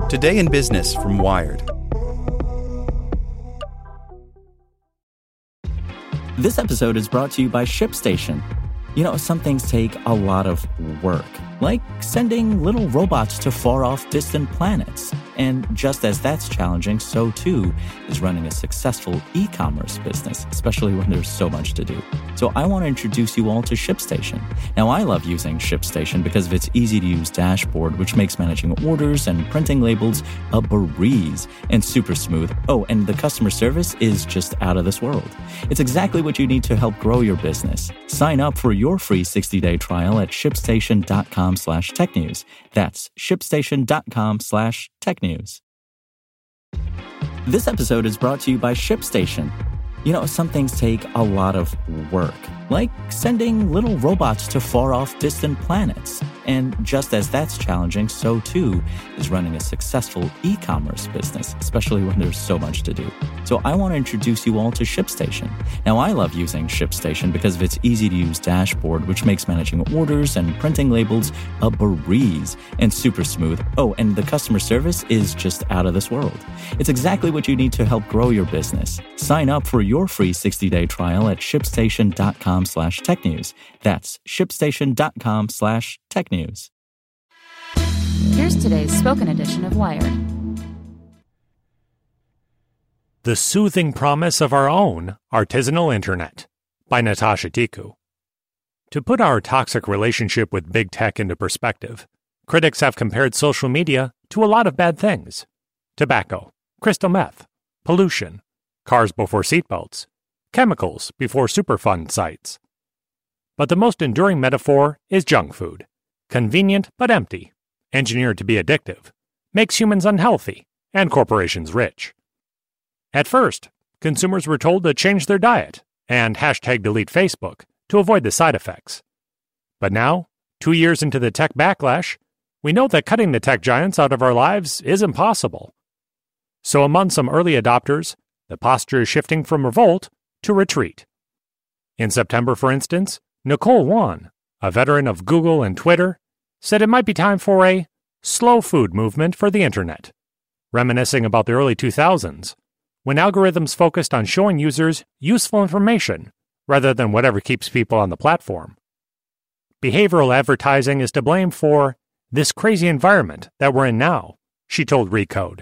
Today in Business from Wired. This episode is brought to you by ShipStation. You know, some things take a lot of work, like sending little robots to far-off distant planets. And just as that's challenging, so too is running a successful e-commerce business, especially when there's so much to do. So I want to introduce you all to ShipStation. Now, I love using ShipStation because of its easy-to-use dashboard, which makes managing orders and printing labels a breeze and super smooth. Oh, and the customer service is just out of this world. It's exactly what you need to help grow your business. Sign up for your free 60-day trial at shipstation.com/technews. That's shipstation.com/technews. This episode is brought to you by ShipStation. You know, some things take a lot of work, like sending little robots to far-off distant planets. And just as that's challenging, so too is running a successful e-commerce business, especially when there's so much to do. So I want to introduce you all to ShipStation. Now, I love using ShipStation because of its easy-to-use dashboard, which makes managing orders and printing labels a breeze and super smooth. Oh, and the customer service is just out of this world. It's exactly what you need to help grow your business. Sign up for your free 60-day trial at shipstation.com/technews. That's shipstation.com/technews. Here's today's spoken edition of Wired. The Soothing Promise of Our Own Artisanal Internet by Natasha Tiku. To put our toxic relationship with big tech into perspective, critics have compared social media to a lot of bad things. Tobacco, crystal meth, pollution, cars before seatbelts, chemicals before Superfund sites. But the most enduring metaphor is junk food. Convenient but empty, engineered to be addictive, makes humans unhealthy and corporations rich. At first, consumers were told to change their diet and #delete Facebook to avoid the side effects. But now, 2 years into the tech backlash, we know that cutting the tech giants out of our lives is impossible. So among some early adopters, the posture is shifting from revolt to retreat. In September, for instance, Nicole Wan, a veteran of Google and Twitter, said it might be time for a slow food movement for the internet, reminiscing about the early 2000s, when algorithms focused on showing users useful information rather than whatever keeps people on the platform. Behavioral advertising is to blame for this crazy environment that we're in now, she told Recode.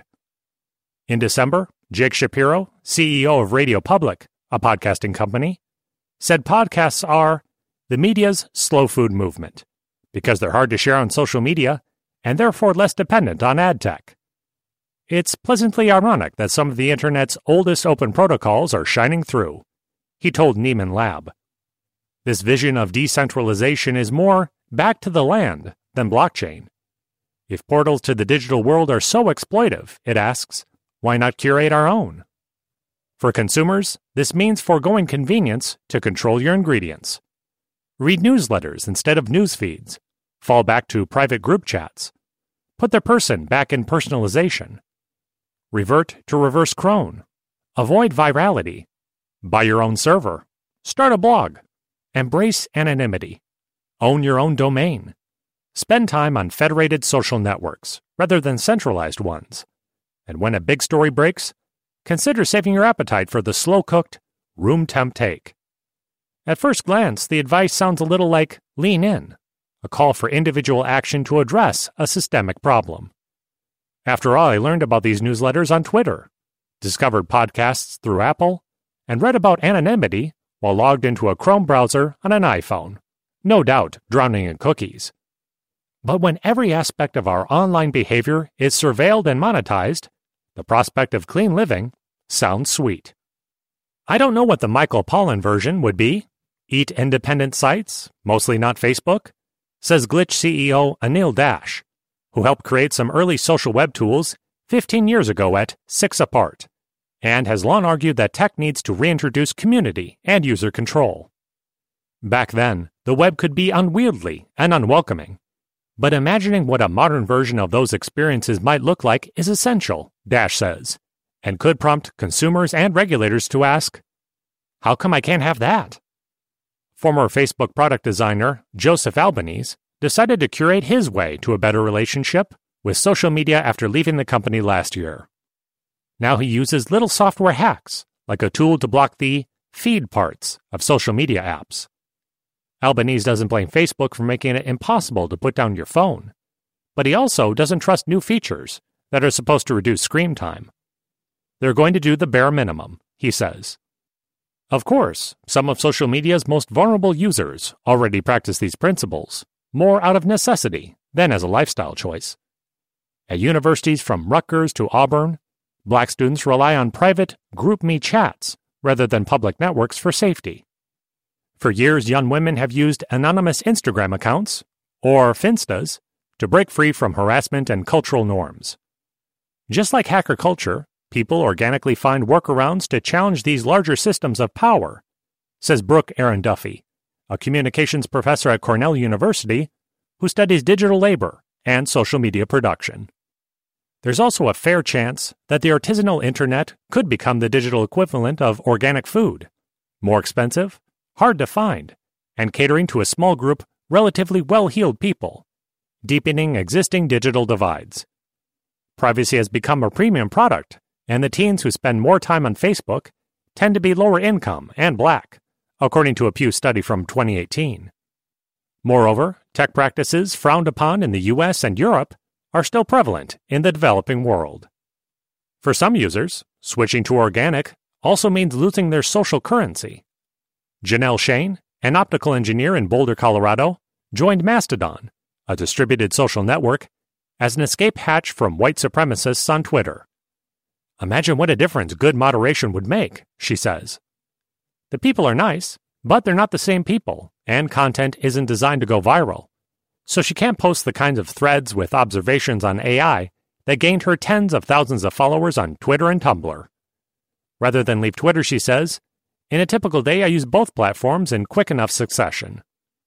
In December, Jake Shapiro, CEO of Radio Public, a podcasting company, said podcasts are the media's slow food movement, because they're hard to share on social media and therefore less dependent on ad tech. It's pleasantly ironic that some of the internet's oldest open protocols are shining through, he told Nieman Lab. This vision of decentralization is more back to the land than blockchain. If portals to the digital world are so exploitive, it asks, why not curate our own? For consumers, this means foregoing convenience to control your ingredients. Read newsletters instead of news feeds. Fall back to private group chats. Put the person back in personalization. Revert to reverse crone. Avoid virality. Buy your own server. Start a blog. Embrace anonymity. Own your own domain. Spend time on federated social networks rather than centralized ones. And when a big story breaks, consider saving your appetite for the slow-cooked, room-temp take. At first glance, the advice sounds a little like lean in, a call for individual action to address a systemic problem. After all, I learned about these newsletters on Twitter, discovered podcasts through Apple, and read about anonymity while logged into a Chrome browser on an iPhone, no doubt drowning in cookies. But when every aspect of our online behavior is surveilled and monetized, the prospect of clean living sounds sweet. I don't know what the Michael Pollan version would be. Eat independent sites, mostly not Facebook, says Glitch CEO Anil Dash, who helped create some early social web tools 15 years ago at 6apart, and has long argued that tech needs to reintroduce community and user control. Back then, the web could be unwieldy and unwelcoming, but imagining what a modern version of those experiences might look like is essential, Dash says, and could prompt consumers and regulators to ask, how come I can't have that? Former Facebook product designer Joseph Albanese decided to curate his way to a better relationship with social media after leaving the company last year. Now he uses little software hacks, like a tool to block the feed parts of social media apps. Albanese doesn't blame Facebook for making it impossible to put down your phone, but he also doesn't trust new features that are supposed to reduce screen time. They're going to do the bare minimum, he says. Of course, some of social media's most vulnerable users already practice these principles, more out of necessity than as a lifestyle choice. At universities from Rutgers to Auburn, Black students rely on private GroupMe chats rather than public networks for safety. For years, young women have used anonymous Instagram accounts, or Finstas, to break free from harassment and cultural norms. Just like hacker culture, people organically find workarounds to challenge these larger systems of power, says Brooke Aaron Duffy, a communications professor at Cornell University who studies digital labor and social media production. There's also a fair chance that the artisanal internet could become the digital equivalent of organic food, more expensive, hard to find, and catering to a small group relatively well-heeled people, deepening existing digital divides. Privacy has become a premium product, and the teens who spend more time on Facebook tend to be lower income and Black, according to a Pew study from 2018. Moreover, tech practices frowned upon in the US and Europe are still prevalent in the developing world. For some users, switching to organic also means losing their social currency. Janelle Shane, an optical engineer in Boulder, Colorado, joined Mastodon, a distributed social network, as an escape hatch from white supremacists on Twitter. Imagine what a difference good moderation would make, she says. The people are nice, but they're not the same people, and content isn't designed to go viral. So she can't post the kinds of threads with observations on AI that gained her tens of thousands of followers on Twitter and Tumblr. Rather than leave Twitter, she says, in a typical day I use both platforms in quick enough succession.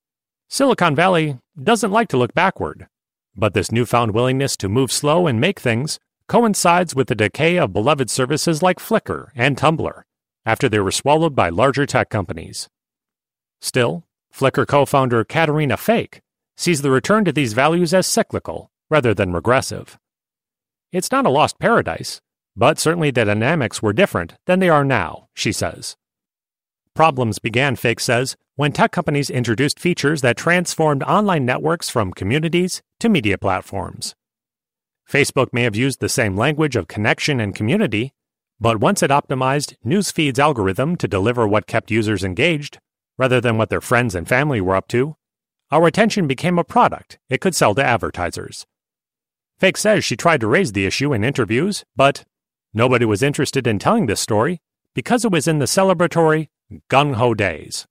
Silicon Valley doesn't like to look backward, but this newfound willingness to move slow and make things coincides with the decay of beloved services like Flickr and Tumblr, after they were swallowed by larger tech companies. Still, Flickr co-founder Katerina Fake sees the return to these values as cyclical rather than regressive. It's not a lost paradise, but certainly the dynamics were different than they are now, she says. Problems began, Fake says, when tech companies introduced features that transformed online networks from communities to media platforms. Facebook may have used the same language of connection and community, but once it optimized Newsfeed's algorithm to deliver what kept users engaged, rather than what their friends and family were up to, our attention became a product it could sell to advertisers. Fake says she tried to raise the issue in interviews, but nobody was interested in telling this story because it was in the celebratory, gung-ho days.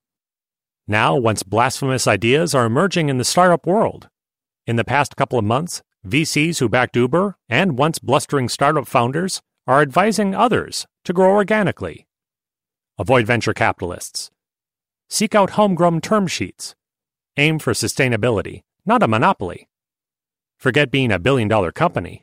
Now, once blasphemous ideas are emerging in the startup world. In the past couple of months, VCs who backed Uber and once blustering startup founders are advising others to grow organically. Avoid venture capitalists. Seek out homegrown term sheets. Aim for sustainability, not a monopoly. Forget being a billion-dollar company.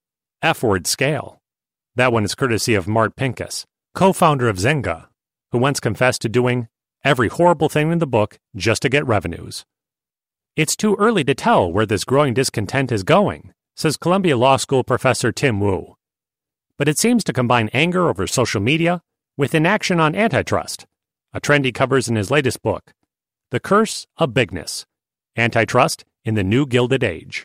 F-word scale. That one is courtesy of Mart Pincus, co-founder of Zynga, who once confessed to doing every horrible thing in the book just to get revenues. It's too early to tell where this growing discontent is going, says Columbia Law School professor Tim Wu. But it seems to combine anger over social media with inaction on antitrust, a trend he covers in his latest book, The Curse of Bigness, Antitrust in the New Gilded Age.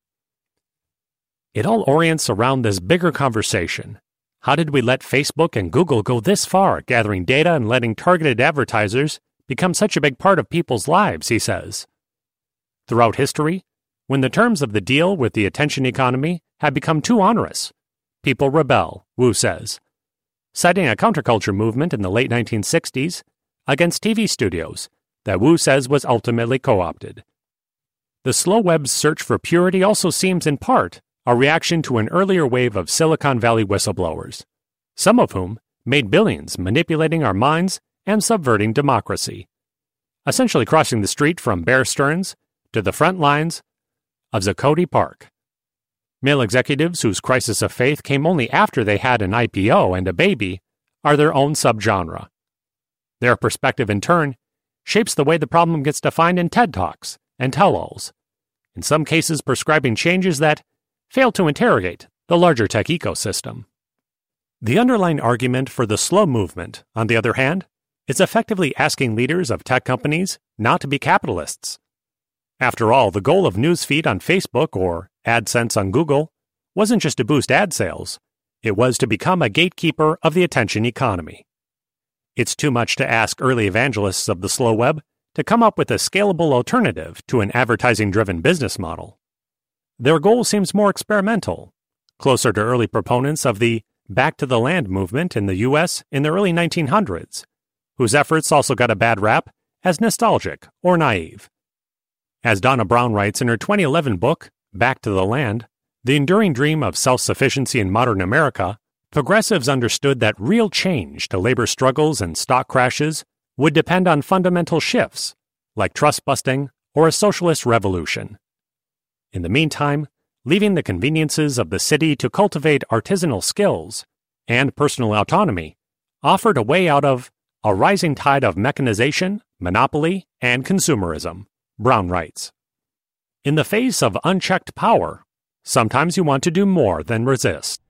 It all orients around this bigger conversation. How did we let Facebook and Google go this far, gathering data and letting targeted advertisers become such a big part of people's lives, he says. Throughout history, when the terms of the deal with the attention economy have become too onerous, people rebel, Wu says, citing a counterculture movement in the late 1960s against TV studios that Wu says was ultimately co-opted. The slow web's search for purity also seems in part a reaction to an earlier wave of Silicon Valley whistleblowers, some of whom made billions manipulating our minds and subverting democracy, essentially crossing the street from Bear Stearns to the front lines of Zuccotti Park. Male executives whose crisis of faith came only after they had an IPO and a baby are their own subgenre. Their perspective, in turn, shapes the way the problem gets defined in TED Talks and tell-alls, in some cases prescribing changes that failed to interrogate the larger tech ecosystem. The underlying argument for the slow movement, on the other hand, is effectively asking leaders of tech companies not to be capitalists. After all, the goal of Newsfeed on Facebook or AdSense on Google wasn't just to boost ad sales, it was to become a gatekeeper of the attention economy. It's too much to ask early evangelists of the slow web to come up with a scalable alternative to an advertising-driven business model. Their goal seems more experimental, closer to early proponents of the Back to the Land movement in the U.S. in the early 1900s, whose efforts also got a bad rap as nostalgic or naive. As Donna Brown writes in her 2011 book, Back to the Land, The Enduring Dream of Self-Sufficiency in Modern America, progressives understood that real change to labor struggles and stock crashes would depend on fundamental shifts, like trust busting or a socialist revolution. In the meantime, leaving the conveniences of the city to cultivate artisanal skills and personal autonomy offered a way out of a rising tide of mechanization, monopoly, and consumerism, Brown writes. In the face of unchecked power, sometimes you want to do more than resist.